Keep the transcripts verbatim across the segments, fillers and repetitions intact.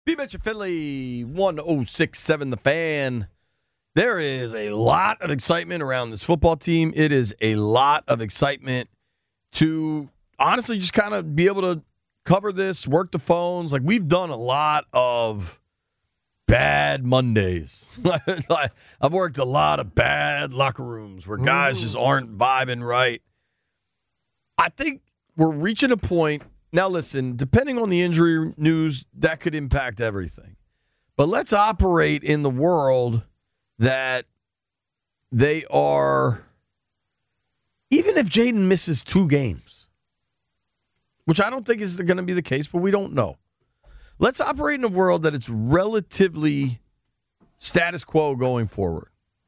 B-Mitch and Finley, one oh six point seven The Fan. There is a lot of excitement around this football team. It is a lot of excitement to honestly just kind of be able to cover this, work the phones. Like, we've done a lot of bad Mondays. I've worked a lot of bad locker rooms where guys just aren't vibing right. I think we're reaching a point. Now, listen, depending on the injury news, that could impact everything. But let's operate in the world that they are, even if Jaden misses two games, which I don't think is going to be the case, but we don't know. Let's operate in a world that it's relatively status quo going forward.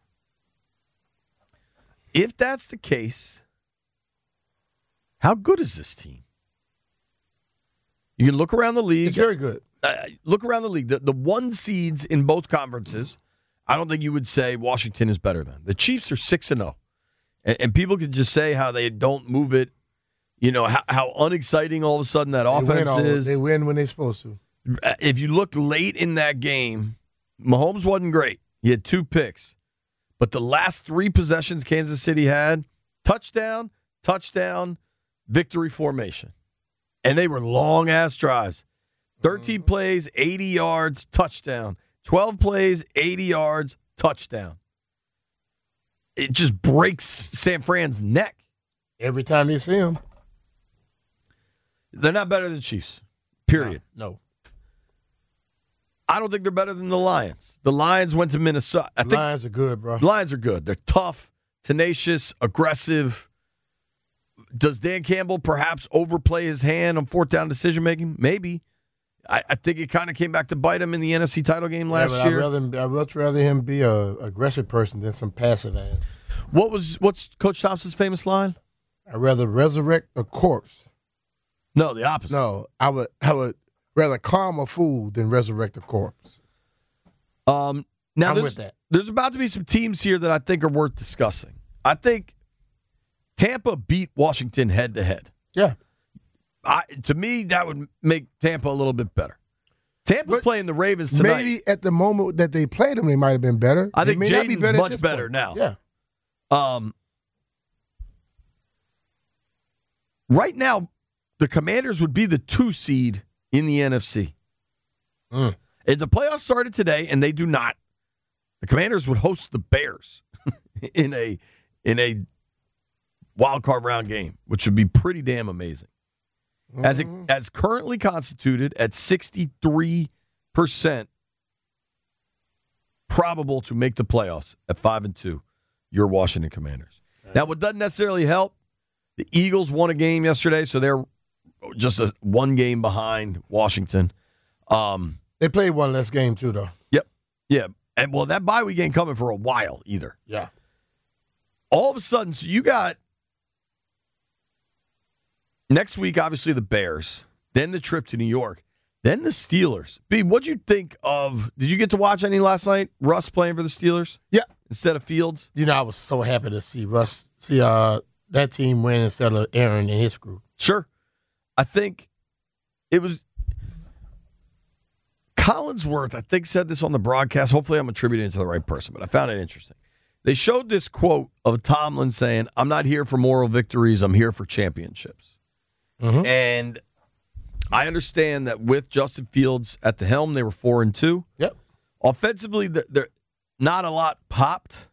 If that's the case, how good is this team? You can look around the league. It's very good. Uh, look around the league. The, the one seeds in both conferences, I don't think you would say Washington is better than. The Chiefs are six and oh. And, and people could just say how they don't move it, you know, how, how unexciting all of a sudden that They offense win all- is. They win when they're supposed to. If you look late in that game, Mahomes wasn't great. He had two picks. But the last three possessions Kansas City had, touchdown, touchdown, victory formation. And they were long-ass drives. thirteen mm-hmm. plays, eighty yards, touchdown. twelve plays, eighty yards, touchdown. It just breaks San Fran's neck. Every time you see them. They're not better than the Chiefs, period. No. no. I don't think they're better than the Lions. The Lions went to Minnesota. I think Lions are good, bro. Lions are good. They're tough, tenacious, aggressive. Does Dan Campbell perhaps overplay his hand on fourth down decision-making? Maybe. I, I think it kind of came back to bite him in the N F C title game last yeah, but year. I'd, rather, I'd much rather him be an aggressive person than some passive ass. What was What's Coach Thompson's famous line? I'd rather resurrect a corpse. No, the opposite. No, I would I would rather calm a fool than resurrect a corpse. Um, now I'm there's, with that. There's about to be some teams here that I think are worth discussing. I think Tampa beat Washington head-to-head. Yeah. I, to me, that would make Tampa a little bit better. Tampa's But playing the Ravens tonight. Maybe at the moment that they played them, they might have been better. I think They may not be Jaden's better at much this better point. now. Yeah. Um, right now, the Commanders would be the two seed in the N F C. Mm. If the playoffs started today, and they do not, the Commanders would host the Bears in a in a wild card round game, which would be pretty damn amazing. Mm-hmm. As it as currently constituted at sixty-three percent probable to make the playoffs at five and two, your Washington Commanders. Right. Now, what doesn't necessarily help, the Eagles won a game yesterday, so they're just a one game behind Washington. Um, they played one less game too, though. Yep. Yeah. And well, that bye week ain't coming for a while either. Yeah. All of a sudden, so you got next week, obviously the Bears, then the trip to New York, then the Steelers. B, what'd you think of, did you get to watch any last night? Russ playing for the Steelers? Yeah. Instead of Fields? You know, I was so happy to see Russ, see uh, that team win instead of Aaron and his group. Sure. I think it was Collinsworth, I think, said this on the broadcast. Hopefully I'm attributing it to the right person, but I found it interesting. They showed this quote of Tomlin saying, I'm not here for moral victories, I'm here for championships. Mm-hmm. And I understand that with Justin Fields at the helm, they were four and two. Yep. Offensively, they're not a lot popped.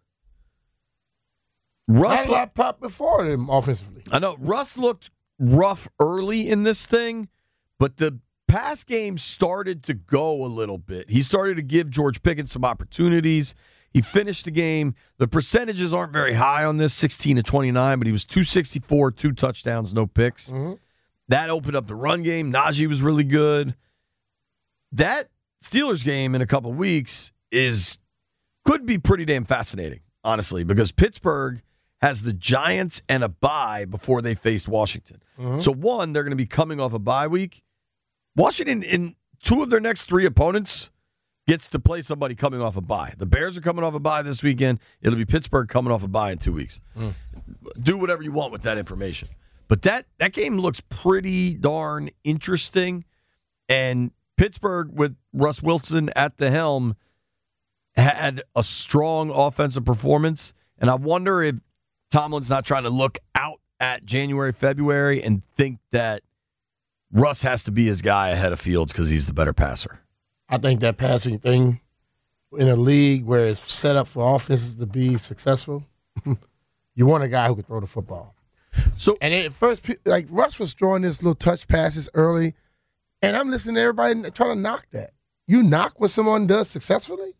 Russ Not a lot popped before them offensively. I know. Russ looked rough early in this thing, but the pass game started to go a little bit. He started to give George Pickens some opportunities. He finished the game. The percentages aren't very high on this, sixteen to twenty-nine, but he was two sixty-four, two touchdowns, no picks. Mm-hmm. That opened up the run game. Najee was really good. That Steelers game in a couple weeks is could be pretty damn fascinating, honestly, because Pittsburgh has the Giants and a bye before they faced Washington. Mm-hmm. So, one, they're going to be coming off a bye week. Washington, in two of their next three opponents, gets to play somebody coming off a bye. The Bears are coming off a bye this weekend. It'll be Pittsburgh coming off a bye in two weeks. Mm. Do whatever you want with that information. But that, that game looks pretty darn interesting. And Pittsburgh, with Russ Wilson at the helm, had a strong offensive performance, and I wonder if Tomlin's not trying to look out at January, February, and think that Russ has to be his guy ahead of Fields because he's the better passer. I think that passing thing in a league where it's set up for offenses to be successful, you want a guy who can throw the football. So, and at first, like Russ was throwing this little touch passes early, and I'm listening to everybody trying to knock that. You knock what someone does successfully?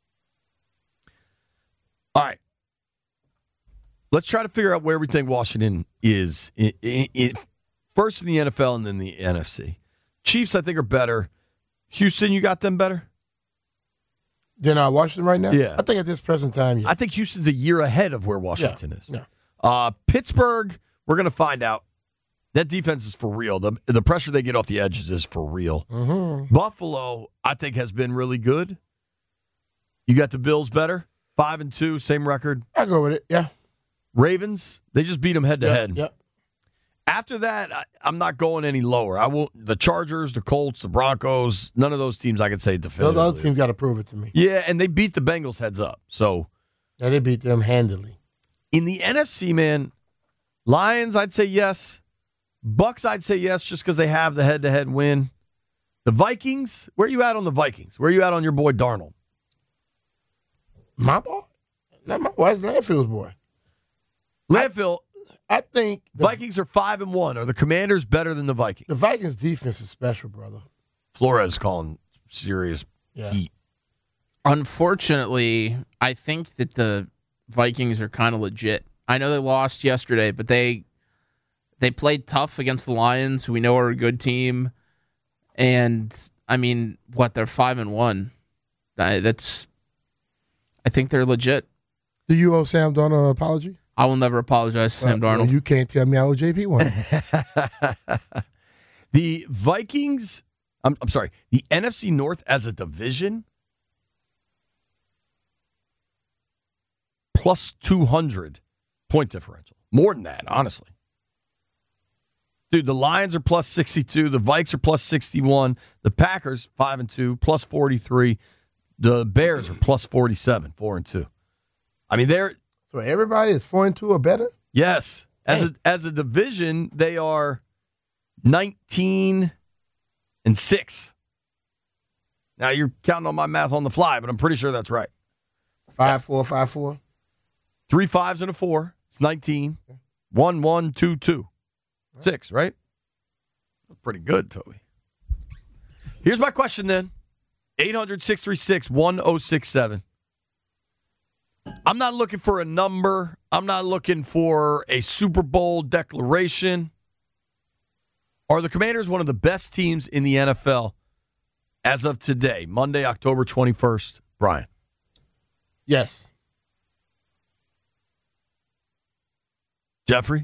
All right. Let's try to figure out where we think Washington is. It, it, it, first in the N F L and then the N F C. Chiefs, I think, are better. Houston, you got them better? Than uh, Washington right now? Yeah. I think at this present time, yeah. I think Houston's a year ahead of where Washington yeah. is. Yeah. Uh, Pittsburgh, we're going to find out. That defense is for real. The, the pressure they get off the edges is for real. Mm-hmm. Buffalo, I think, has been really good. You got the Bills better. Five and two, same record. I go with it, yeah. Ravens, they just beat them head to yep, head. Yep. After that, I, I'm not going any lower. I will. The Chargers, the Colts, the Broncos, none of those teams I could say definitively. Those other teams got to prove it to me. Yeah, and they beat the Bengals heads up. So yeah, they beat them handily. In the N F C, man, Lions, I'd say yes. Bucks, I'd say yes, just because they have the head-to-head win. The Vikings, where are you at on the Vikings? Where are you at on your boy Darnold? My boy? Not my boy. It's Landfill's boy. Landfill. I, I think the Vikings are five and one. Are the Commanders better than the Vikings? The Vikings' defense is special, brother. Flores calling serious yeah. heat. Unfortunately, I think that the Vikings are kind of legit. I know they lost yesterday, but they they played tough against the Lions, who we know are a good team. And I mean, what, they're five and one. I, that's, I think they're legit. Do you owe Sam Darnold an apology? I will never apologize to uh, Sam Darnold. Well, you can't tell me I owe J P one. The Vikings, I'm, I'm sorry, the N F C North as a division, plus two hundred point differential. More than that, honestly. Dude, the Lions are plus sixty-two. The Vikes are plus sixty-one. The Packers, five and two, plus forty-three. The Bears are plus forty-seven, four and two. I mean, they're... So everybody is four and two or better? Yes. As a, as a division, they are nineteen and six. Now, you're counting on my math on the fly, but I'm pretty sure that's right. Five, four, five, four. Three fives and a four. It's nineteen. One, one, two, two. Six, right? That's pretty good, Toby. Here's my question then. eight hundred, six three six, one oh six seven. I'm not looking for a number. I'm not looking for a Super Bowl declaration. Are the Commanders one of the best teams in the N F L as of today, Monday, October twenty-first? Brian. Yes. Jeffrey?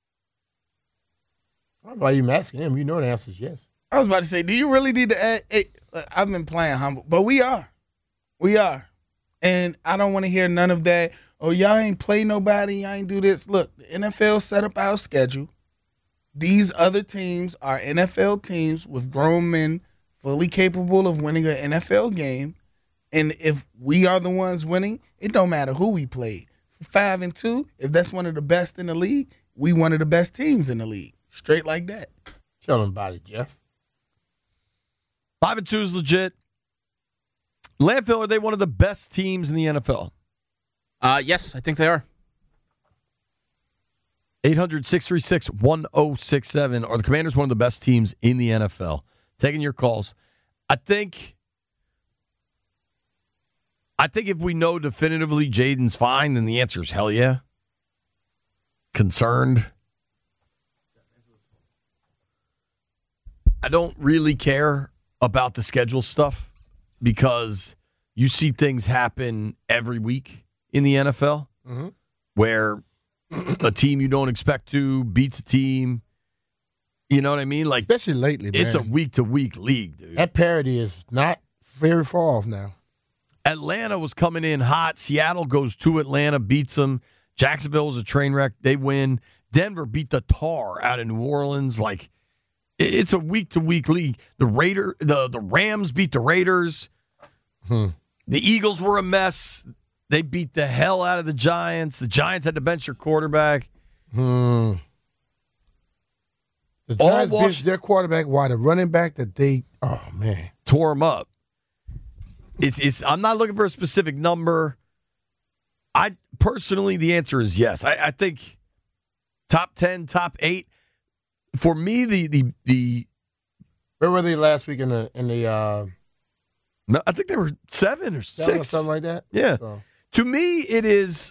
I don't know why you asking him. You know the answer is yes. I was about to say, do you really need to add? Hey, I've been playing humble, but we are. We are. And I don't want to hear none of that, oh, y'all ain't play nobody, y'all ain't do this. Look, the N F L set up our schedule. These other teams are N F L teams with grown men fully capable of winning an N F L game. And if we are the ones winning, it don't matter who we played. Five and two, if that's one of the best in the league, we one of the best teams in the league. Straight like that. Tell them about it, Jeff. Five and two is legit. Landfill, are they one of the best teams in the N F L? Uh, yes, I think they are. eight hundred, six three six, one oh six seven. Are the Commanders one of the best teams in the N F L? Taking your calls. I think I think if we know definitively Jaden's fine, then the answer is hell yeah. Concerned. I don't really care about the schedule stuff because you see things happen every week in the N F L mm-hmm. where a team you don't expect to beats a team. You know what I mean? Like, especially lately, man. It's a week-to-week league, dude. That parity is not very far off now. Atlanta was coming in hot. Seattle goes to Atlanta, beats them. Jacksonville was a train wreck. They win. Denver beat the tar out of New Orleans. Like, It's a week to week league. The Raider, the the Rams beat the Raiders. Hmm. The Eagles were a mess. They beat the hell out of the Giants. The Giants had to bench their quarterback. Hmm. The All Giants Wash- benched their quarterback while the running back that they, oh, man. Tore them up. It's, it's. I'm not looking for a specific number. I personally, the answer is yes. I, I think top ten, top eight. For me, the the the. Where were they last week in the in the uh, No, I think they were seven or seven or six, something like that? Yeah. So, To me, it is.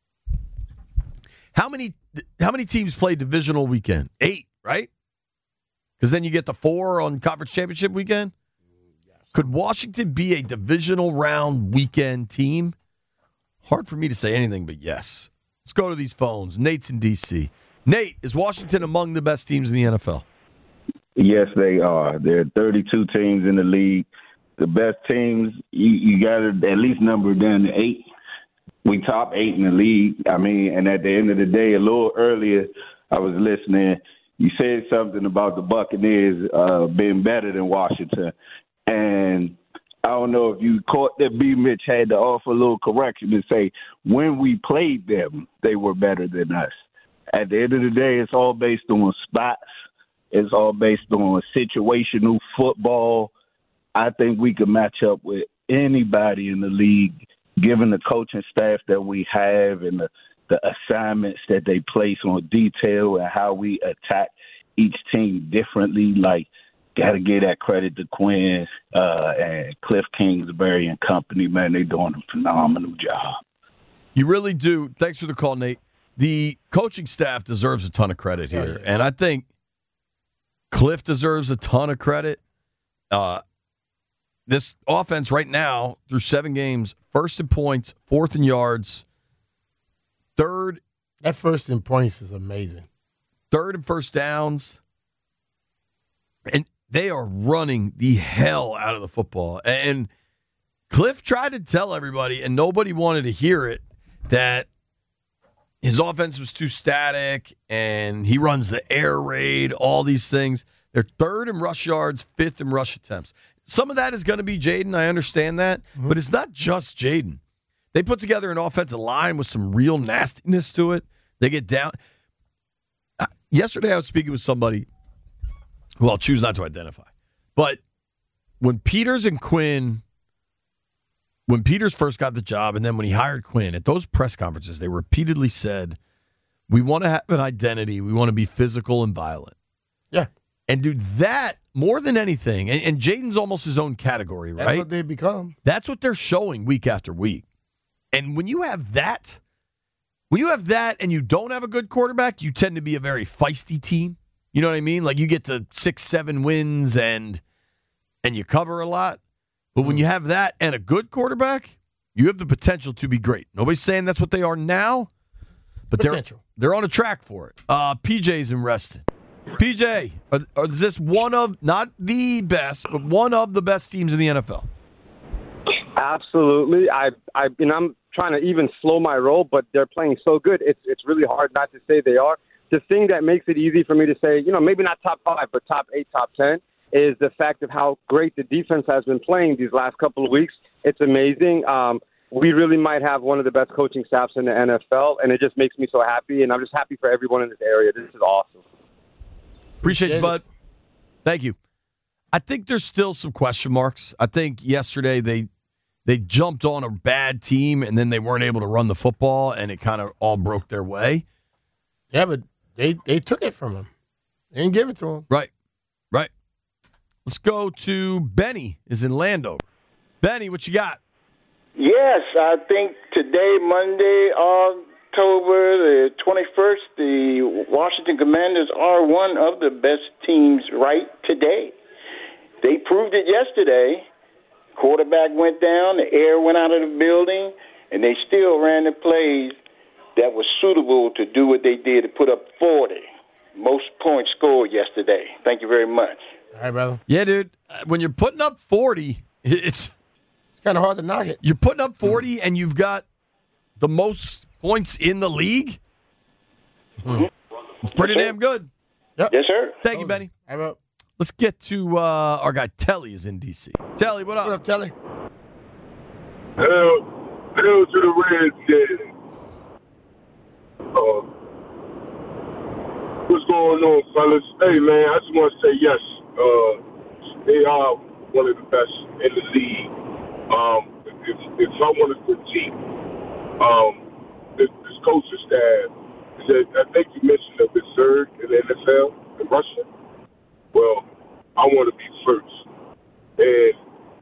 How many how many teams play divisional weekend? Eight, right? Because then you get the four on conference championship weekend. Could Washington be a divisional round weekend team? Hard for me to say anything but yes. Let's go to these phones. Nate's in D C. Nate, is Washington among the best teams in the N F L? Yes, they are. There are thirty-two teams in the league. The best teams, you, you got to at least number down to eight. We top eight in the league. I mean, and at the end of the day, a little earlier, I was listening. You said something about the Buccaneers uh, being better than Washington. And I don't know if you caught that B. Mitch had to offer a little correction and say, when we played them, they were better than us. At the end of the day, it's all based on spots. It's all based on situational football. I think we can match up with anybody in the league, given the coaching staff that we have and the, the assignments that they place on detail and how we attack each team differently. Like, got to give that credit to Quinn uh, and Cliff Kingsbury and company, man. They're doing a phenomenal job. You really do. Thanks for the call, Nate. The coaching staff deserves a ton of credit here, Yeah, yeah. and I think Cliff deserves a ton of credit. Uh, this offense right now, through seven games, first in points, fourth in yards, third, that first in points is amazing. third and first downs, and they are running the hell out of the football. And Cliff tried to tell everybody, and nobody wanted to hear it, that his offense was too static, and he runs the air raid, all these things. They're third in rush yards, fifth in rush attempts. Some of that is going to be Jaden. I understand that. Mm-hmm. But it's not just Jaden. They put together an offensive line with some real nastiness to it. They get down. Uh, yesterday I was speaking with somebody who I'll choose not to identify. But when Peters and Quinn When Peters first got the job and then when he hired Quinn, at those press conferences, they repeatedly said, we want to have an identity. We want to be physical and violent. Yeah. And, dude, that, more than anything, and, and Jaden's almost his own category, right? That's what they become. That's what they're showing week after week. And when you have that, when you have that and you don't have a good quarterback, you tend to be a very feisty team. You know what I mean? Like you get to six, seven wins and and you cover a lot. But when you have that and a good quarterback, you have the potential to be great. Nobody's saying that's what they are now, but they're, they're on a track for it. Uh, P J's in Reston. P J, are, are, is this one of, not the best, but one of the best teams in the N F L? Absolutely. I, I, you know, I'm trying to even slow my roll, but they're playing so good. It's, it's really hard not to say they are. The thing that makes it easy for me to say, you know, maybe not top five, but top eight, top ten, is the fact of how great the defense has been playing these last couple of weeks. It's amazing. Um, we really might have one of the best coaching staffs in the N F L, and it just makes me so happy, and I'm just happy for everyone in this area. This is awesome. Appreciate you, bud. Thank you. I think there's still some question marks. I think yesterday they they jumped on a bad team, and then they weren't able to run the football, and it kind of all broke their way. Yeah, but they, they took it from him. They didn't give it to him. Right, right. Let's go to Benny is in Landover. Benny, what you got? Yes, I think today, Monday, October the twenty-first, the Washington Commanders are one of the best teams right today. They proved it yesterday. Quarterback went down, the air went out of the building, and they still ran the plays that was suitable to do what they did to put up forty. Most points scored yesterday. Thank you very much. All right, brother. Yeah, dude. Uh, when you're putting up forty, it's it's kind of hard to knock it. You're putting up forty, and you've got the most points in the league. Mm-hmm. It's pretty yes, damn good. Yep. Yes, sir. Thank you, Benny. How about? Let's get to uh, our guy Telly is in D C. Telly, what up? What up, Telly? Hell, hell to the Reds, yeah. Uh, what's going on, fellas? Hey, man, I just want to say yes. Uh, they are one of the best in the league. Um, if, if I want to critique um, this, this coaching staff, that I think you mentioned that we're third in the N F L in Russia. Well, I want to be first. And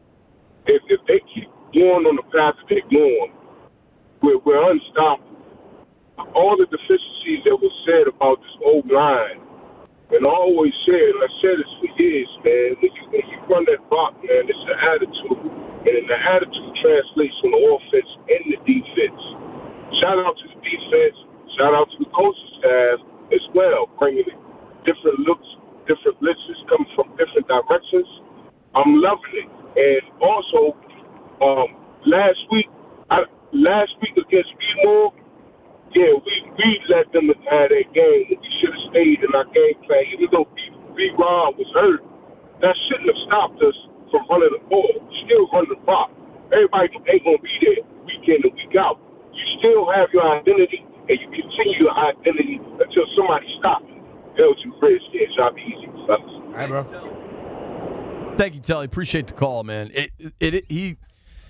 if, if they keep going on the path that they're going, we're, we're unstoppable. All the deficiencies that were said about this old line, and I always said, and I said this for years, man, when you, when you run that block, man, it's an attitude. And the attitude translates on the offense and the defense. Shout out to the defense. Shout out to the coaching staff as well, bringing different looks, different blitzes coming from different directions. I'm loving it. And also, um, last week, I, last week against B-Morg, yeah, we, we let them have that game. We should have stayed in our game plan. Even though B-Rob was hurt, that shouldn't have stopped us from running the ball. We still run the block. Everybody ain't going to be there week in and week out. You still have your identity, and you continue your identity until somebody stops you. L two Redskins, y'all be easy, fellas. All right, bro. Thank you, Telly. Appreciate the call, man. It, it, it, he,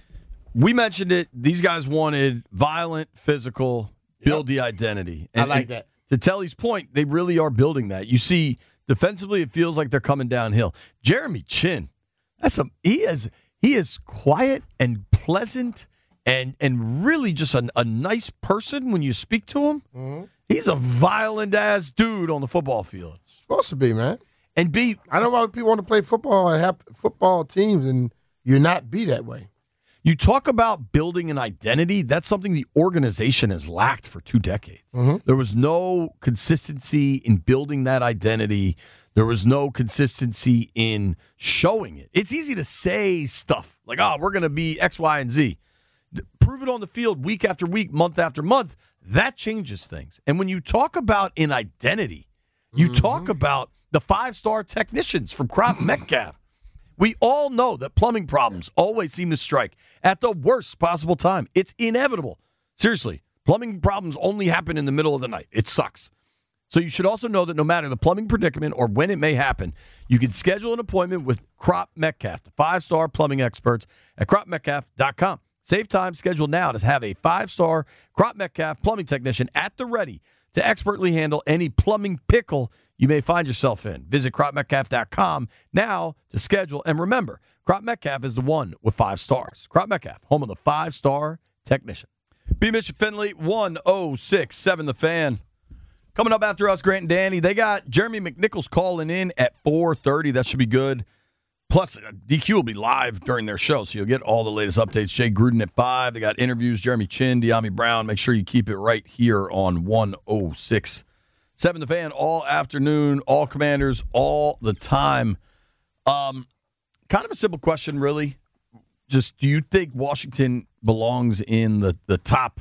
we mentioned it. These guys wanted violent, physical, build the identity. And, I like and that. To Telly's point, they really are building that. You see, defensively, it feels like they're coming downhill. Jeremy Chin, that's a he is he is quiet and pleasant and and really just a, a nice person when you speak to him. Mm-hmm. He's a violent ass dude on the football field. Supposed to be, man. And be I don't know why people want to play football and have football teams and you're not be that way. You talk about building an identity. That's something the organization has lacked for two decades. Mm-hmm. There was no consistency in building that identity. There was no consistency in showing it. It's easy to say stuff like, oh, we're going to be X, Y, and Z. Prove it on the field week after week, month after month. That changes things. And when you talk about an identity, you mm-hmm. talk about the five-star technicians from Crop Metcalf. We all know that plumbing problems always seem to strike at the worst possible time. It's inevitable. Seriously, plumbing problems only happen in the middle of the night. It sucks. So you should also know that no matter the plumbing predicament or when it may happen, you can schedule an appointment with Crop Metcalf, the five-star plumbing experts at crop metcalf dot com. Save time, schedule now to have a five-star Crop Metcalf plumbing technician at the ready to expertly handle any plumbing pickle you may find yourself in. Visit crop metcalf dot com now to schedule. And remember, Crop Metcalf is the one with five stars. Crop Metcalf, home of the five-star technician. B. Mitch Finley, one oh six point seven The Fan. Coming up after us, Grant and Danny, they got Jeremy McNichols calling in at four thirty. That should be good. Plus, D Q will be live during their show, so you'll get all the latest updates. Jay Gruden at five. They got interviews, Jeremy Chin, De'Ami Brown. Make sure you keep it right here on one oh six point seven The Fan, all afternoon, all Commanders, all the time. Um, kind of a simple question, really. Just, do you think Washington belongs in the, the top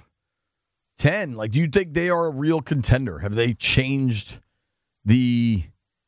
ten? Like, do you think they are a real contender? Have they changed the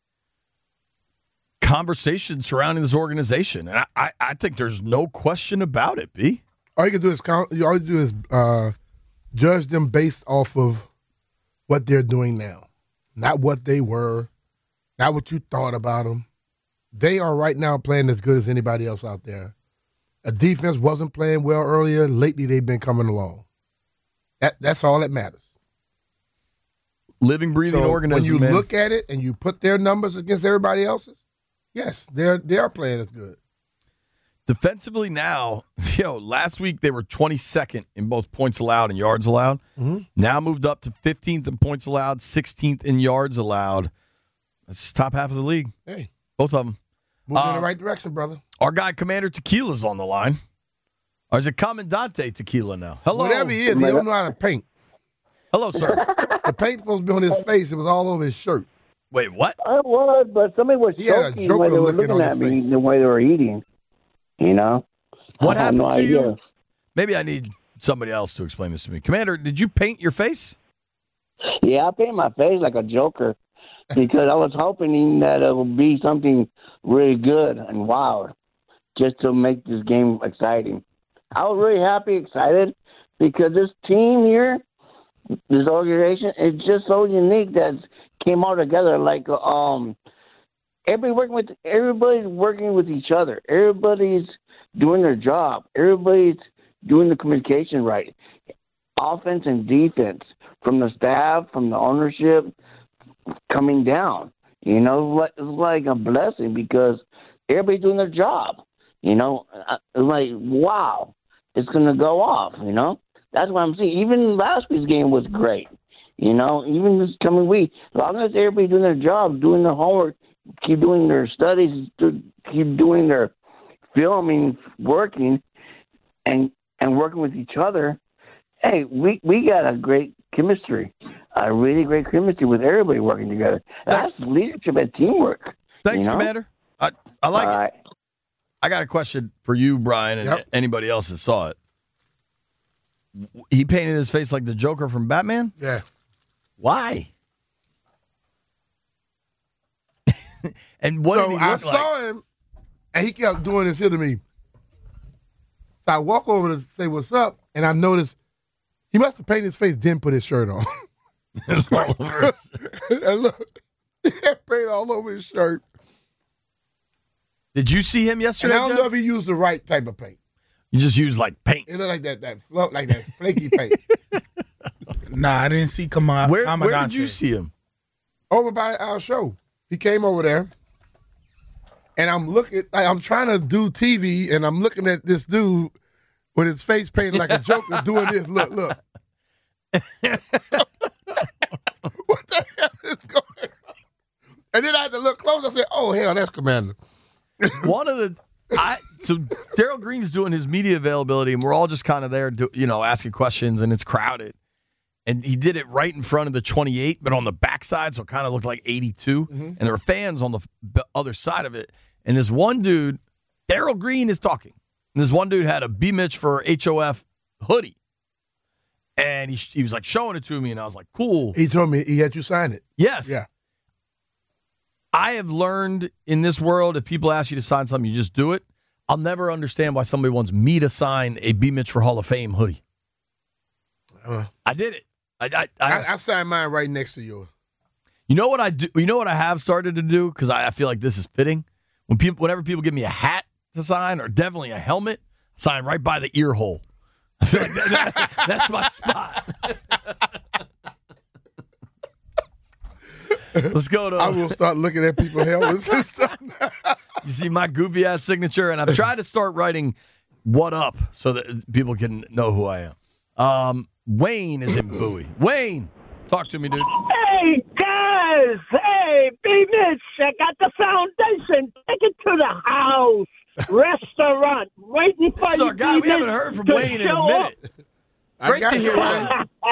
conversation surrounding this organization? And I, I, I think there's no question about it, B. All you can do is count, all you do is uh, judge them based off of what they're doing now. Not what they were, not what you thought about them. They are right now playing as good as anybody else out there. A defense wasn't playing well earlier. Lately, they've been coming along. That That's all that matters. Living, breathing so organism, when you man. look at it and you put their numbers against everybody else's, yes, they're they are playing as good. Defensively now, yo, last week they were twenty-second in both points allowed and yards allowed. Mm-hmm. Now moved up to fifteenth in points allowed, sixteenth in yards allowed. That's top half of the league. Hey. Both of them. Moving uh, in the right direction, brother. Our guy, Commander Tequila's on the line. Or is it Commandante Tequila now? Hello. Whatever he is, he don't know how to paint. Hello, sir. The paint's supposed to be on his face. It was all over his shirt. Wait, what? I was, but somebody was He had a choking Joker when they were looking looking on at his me face. the way they were eating. You know? What I have happened no to idea. you? Maybe I need somebody else to explain this to me. Commander, did you paint your face? Yeah, I painted my face like a Joker. because I was hoping that it would be something really good and wild, just to make this game exciting. I was really happy, excited, because this team here, this organization, is just so unique that it came all together. Like um, everybody working with everybody's working with each other. Everybody's doing their job. Everybody's doing the communication right. Offense and defense, from the staff, from the ownership, coming down. You know, it's like a blessing because everybody's doing their job. You know, it's like, wow, it's going to go off, you know? That's what I'm seeing. Even last week's game was great. You know, even this coming week, as long as everybody's doing their job, doing their homework, keep doing their studies, keep doing their filming, working, and and working with each other, hey, we, we got a great chemistry, a really great chemistry with everybody working together. That's leadership and teamwork. Thanks, you know? Commander. I, I like All it. right. I got a question for you, Brian, and Yep. anybody else that saw it. He painted his face like the Joker from Batman? Yeah. Why? And what so did he I look saw like? him, and he kept doing this here to me. So I walk over to say what's up, and I noticed he must have painted his face, didn't put his shirt on. It's all over. And look, he had paint all over his shirt. Did you see him And yesterday, I don't Jeff? know if he used the right type of paint. You just used like paint. It looked like that that float, like that flaky paint. Nah, I didn't see Kama- Where, Commandante. where did you see him? Over by our show. He came over there, and I'm looking, like, I'm trying to do T V, and I'm looking at this dude with his face painted like a Joker doing this. Look, look. What the hell is going on? And then I had to look close. I said, oh, hell, that's Commander. One of the I so Daryl Green's doing his media availability, and we're all just kind of there, do, you know, asking questions, and it's crowded. And he did it right in front of the twenty-eight, but on the backside, so it kind of looked like eighty-two. Mm-hmm. And there were fans on the f- other side of it. And this one dude, Daryl Green, is talking. And this one dude had a B. Mitch for H O F hoodie. And he, he was like showing it to me, and I was like, cool. He told me he had you sign it. Yes. Yeah. I have learned in this world, if people ask you to sign something, you just do it. I'll never understand why somebody wants me to sign a B. Mitch for Hall of Fame hoodie. Uh, I did it. I, I, I, I, I signed mine right next to yours. You know what I do? You know what I have started to do, because I, I feel like this is fitting. When people, whenever people give me a hat to sign, or definitely a helmet, sign right by the ear hole. I feel like that, that, that's my spot. Let's go to. I will start looking at people's helmets and stuff. You see my goofy ass signature, and I've tried to start writing "What up" so that people can know who I am. Um, Wayne is in Bowie. Wayne, talk to me, dude. Hey guys, hey B. Mitch, I got the foundation. Take it to the house restaurant, waiting for So, you. God, we B-Mitch, haven't heard from to Wayne in a show minute. I Great got to hear you, Wayne.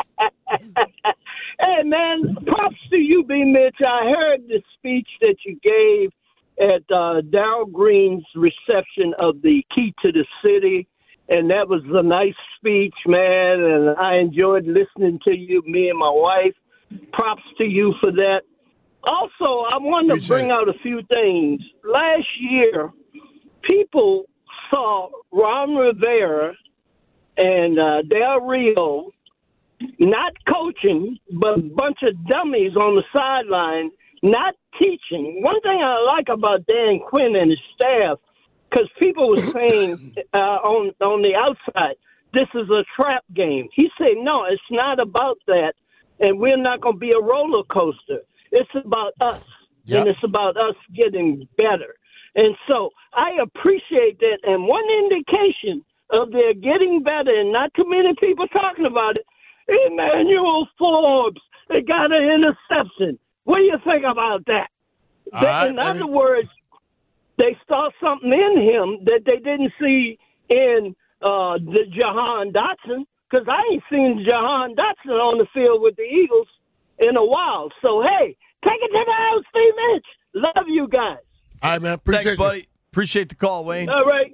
Hey man, props to you, B. Mitch. I heard the speech that you gave at uh, Darryl Green's reception of the Key to the City, and that was a nice speech, man. And I enjoyed listening to you, me and my wife. Props to you for that. Also, I wanted to bring out a few things. Last year, people saw Ron Rivera and uh, Del Rio not coaching, but a bunch of dummies on the sideline, not teaching. One thing I like about Dan Quinn and his staff, because people were saying uh, on on the outside, this is a trap game. He said, no, it's not about that, and we're not going to be a roller coaster. It's about us, yep. and it's about us getting better. And so I appreciate that. And one indication of their getting better, and not too many people talking about it, Emmanuel Forbes, they got an interception. What do you think about that? They, right, in other words, they saw something in him that they didn't see in uh, the Jahan Dotson, because I ain't seen Jahan Dotson on the field with the Eagles in a while. So, hey, take it to the house, Steve Mitch. Love you guys. All right, man. Appreciate Thanks, you. buddy. Appreciate the call, Wayne. All right.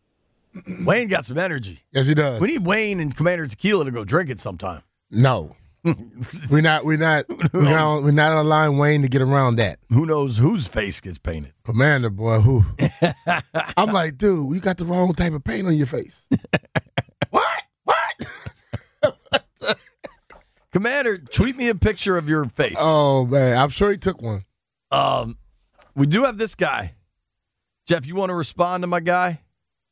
Wayne got some energy. Yes, he does. We need Wayne and Commander Tequila to go drink it sometime. No. we're not we're not we're not, we're not allowing Wayne to get around that. Who knows whose face gets painted? Commander, boy, who? I'm like, dude, you got the wrong type of paint on your face. What? What? Commander, tweet me a picture of your face. Oh man, I'm sure he took one. Um, we do have this guy. Jeff, you want to respond to my guy?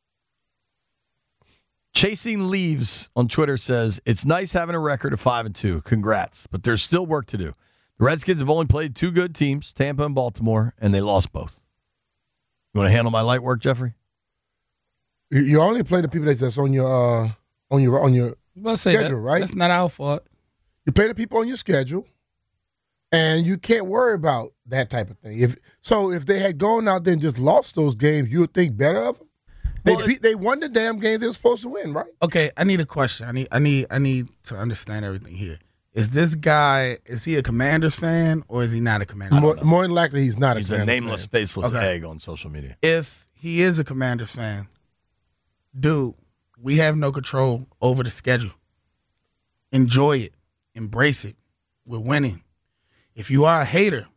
Chasing Leaves on Twitter says, it's nice having a record of five and two. Congrats. But there's still work to do. The Redskins have only played two good teams, Tampa and Baltimore, and they lost both. You want to handle my light work, Jeffrey? You, you only play the people that's on your uh, on your on your Let's say schedule, that. right? That's not our fault. You play the people on your schedule, and you can't worry about that type of thing. If so, if they had gone out there and just lost those games, you would think better of them. They Well, beat, they won the damn game they were supposed to win, right? Okay, I need a question. I need I need I need to understand everything here. Is this guy, is he a Commanders fan or is he not a Commanders More, fan? more than likely, he's not. He's a, a nameless, fan. faceless Okay. egg on social media. If he is a Commanders fan, dude, we have no control over the schedule. Enjoy it. Embrace it. We're winning. If you are a hater,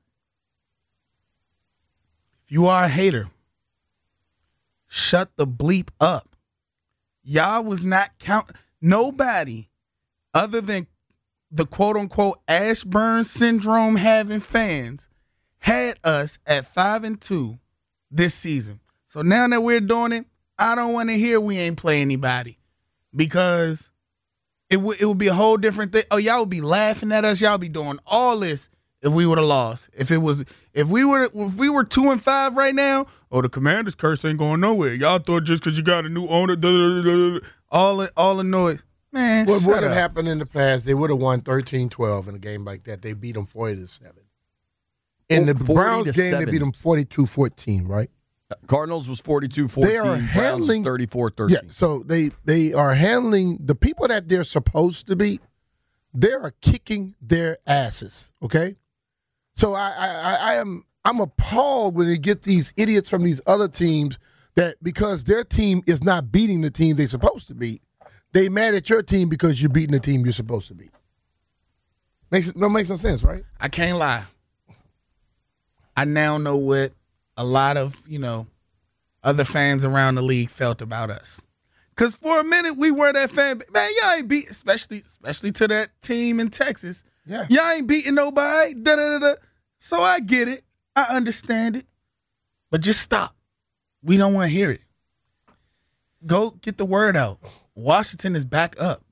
if you are a hater, shut the bleep up. Y'all was not count. Nobody other than the quote unquote Ashburn syndrome having fans had us at five and two this season. So now that we're doing it, I don't want to hear we ain't play anybody because it would it would be a whole different thing. Oh, y'all would be laughing at us. Y'all be doing all this if we would have lost. If it was if we were if we were two and five right now, oh, the Commanders curse ain't going nowhere. Y'all thought just because you got a new owner, da, da, da, da, all the, all the noise. Man, What shut would have up. happened in the past? They would have won thirteen twelve in a game like that. They beat them forty to seven. In the forty Browns to game, seven. they beat them forty-two fourteen, right? Cardinals was forty-two fourteen. They are Browns handling- was thirty-four thirteen. Yeah, so they they are handling the people that they're supposed to beat. They are kicking their asses. Okay, so I I, I, I am I'm appalled when they get these idiots from these other teams that because their team is not beating the team they're supposed to beat, they mad at your team because you're beating the team you're supposed to beat. Makes it, no makes no sense, right? I can't lie. I now know what a lot of, you know, other fans around the league felt about us. Because for a minute, we were that fan. Man, y'all ain't beat, especially especially to that team in Texas. Yeah. Y'all ain't beating nobody. Da, da, da, da. So I get it. I understand it. But just stop. We don't want to hear it. Go get the word out. Washington is back up.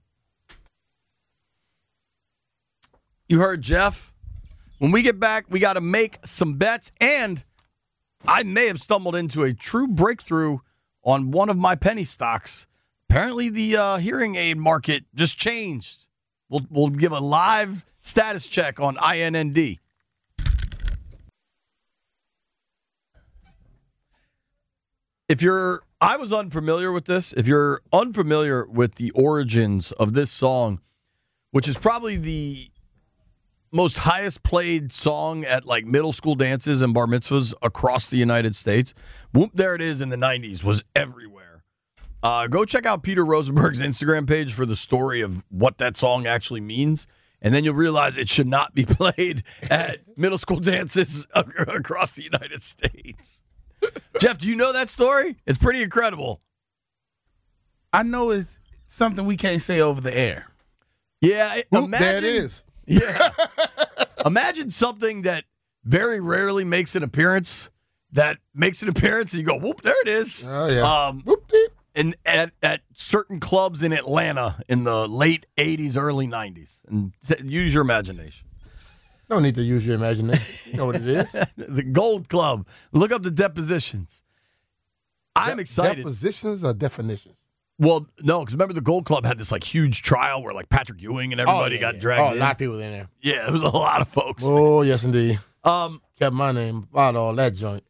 You heard Jeff. When we get back, we got to make some bets, and I may have stumbled into a true breakthrough on one of my penny stocks. Apparently, the uh, hearing aid market just changed. We'll we'll give a live status check on I N N D. If you're, I was unfamiliar with this. If you're unfamiliar with the origins of this song, which is probably the most highest played song at like middle school dances and bar mitzvahs across the United States. Whoop, there it is in the nineties, was everywhere. Uh, go check out Peter Rosenberg's Instagram page for the story of what that song actually means. And then you'll realize it should not be played at middle school dances across the United States. Jeff, do you know that story? It's pretty incredible. I know it's something we can't say over the air. Yeah, Oop, imagine, there it is. Yeah. Imagine something that very rarely makes an appearance, that makes an appearance, and you go, whoop, there it is. Oh, yeah. Um, Whoop, deep. and at, at certain clubs in Atlanta in the late eighties, early nineties. And use your imagination. Don't need to use your imagination. You know what it is. The Gold Club. Look up the depositions. I'm De- excited. Depositions or definitions? Well, no, because remember the Gold Club had this like huge trial where like Patrick Ewing and everybody Oh, yeah, got yeah. dragged Oh, in. a lot of people in there. Yeah, there was a lot of folks. Oh, yes, indeed. Um, Kept my name out all that joint.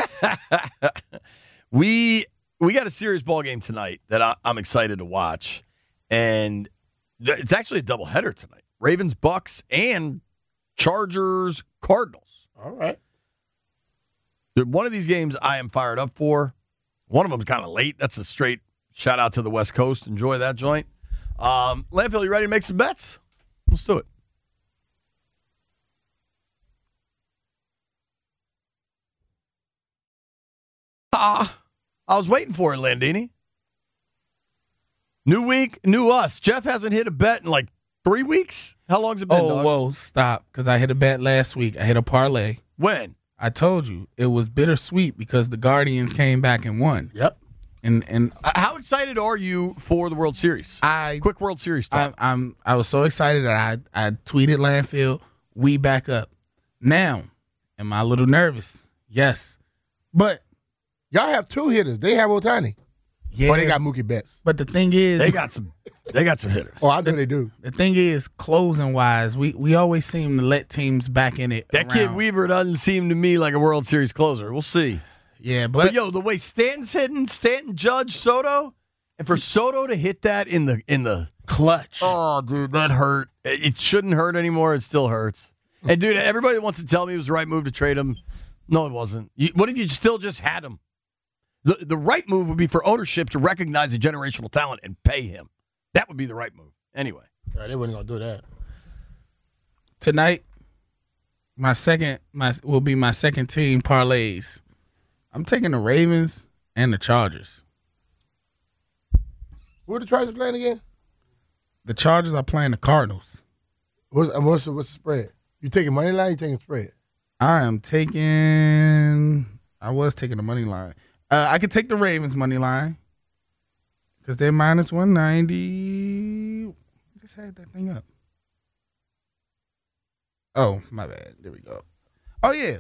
we we got a serious ball game tonight that I, I'm excited to watch, and th- it's actually a doubleheader tonight. Ravens, Bucks, and Chargers, Cardinals. All right. One of these games I am fired up for. One of them's kind of late. That's a straight shout out to the West Coast. Enjoy that joint. Um, Landfill, you ready to make some bets? Let's do it. Ah, I was waiting for it, Landini. New week, new us. Jeff hasn't hit a bet in like three weeks. How long's it been? Oh, dog? whoa, stop. Because I hit a bet last week. I hit a parlay. When? I told you. It was bittersweet because the Guardians came back and won. Yep. And and Uh, How excited are you for the World Series? I Quick World Series I, talk. I'm I was so excited that I I tweeted Landfill, we back up. Now, am I a little nervous? Yes. But Y'all have two hitters. They have Ohtani. yeah, Or they got Mookie Betts. but the thing is they got some. They got some hitters. Oh, I know they do. the thing is closing wise, we, we always seem to let teams back in it. That kid around. Weaver doesn't seem to me like a World Series closer. We'll see. Yeah, But but, yo, the way Stanton's hitting, Stanton, Judge, Soto, and for Soto to hit that in the in the clutch. oh, dude, that hurt. It it shouldn't hurt anymore. It still hurts. And dude, everybody wants to tell me it was the right move to trade him. No, it wasn't. You, what if you still just had him? The the right move would be for ownership to recognize a generational talent and pay him. That would be the right move. Anyway, Yeah, they wasn't gonna do that. Tonight, my second my will be my second team parlays. I'm taking the Ravens and the Chargers. Who are the Chargers playing again? The Chargers are playing the Cardinals. What's uh, what's, the- what's the spread? You taking money line? You taking spread? I am taking. I was taking the money line. Uh, I could take the Ravens money line because they're minus one ninety. Just had that thing up. Oh, my bad. There we go. Oh yeah.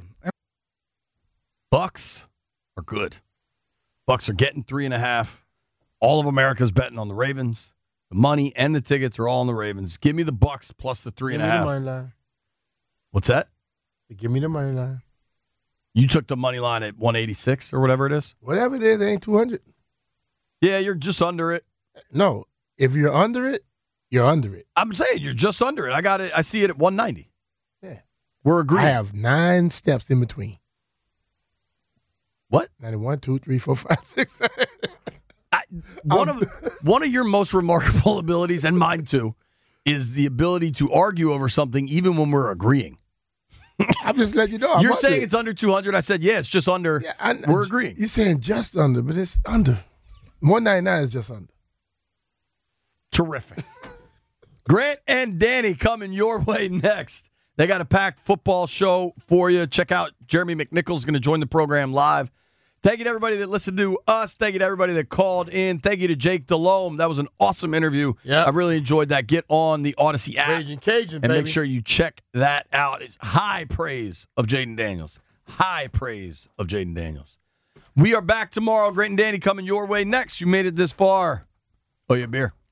Bucks are good. Bucks are getting three and a half. All of America's betting on the Ravens. The money and the tickets are all on the Ravens. Give me the Bucks plus the three Give and a me the half. money line. What's that? Give me the money line. You took the money line at one eighty-six or whatever it is? Whatever it is, it ain't two hundred. Yeah, you're just under it. No, if you're under it, you're under it. I'm saying you're just under it. I got it. I see it at one ninety. Yeah. We're agreeing. I have nine steps in between. What? ninety-one, two, three, four, five, six, seven. I, one of one of your most remarkable abilities, and mine too, is the ability to argue over something even when we're agreeing. I'm just letting you know. I'm You're under saying it. it's under two hundred. I said, yeah, it's just under. Yeah, I, we're agreeing. You're saying just under, but it's under. one ninety-nine is just under. Terrific. Grant and Danny coming your way next. They got a packed football show for you. Check out Jeremy McNichols going to join the program live. Thank you to everybody that listened to us. Thank you to everybody that called in. Thank you to Jake Delhomme. That was an awesome interview. Yep. I really enjoyed that. Get on the Odyssey app Raging Cajun, and baby. make sure you check that out. It's high praise of Jaden Daniels. High praise of Jaden Daniels. We are back tomorrow. Grant and Danny coming your way next. You made it this far. Oh, yeah, beer.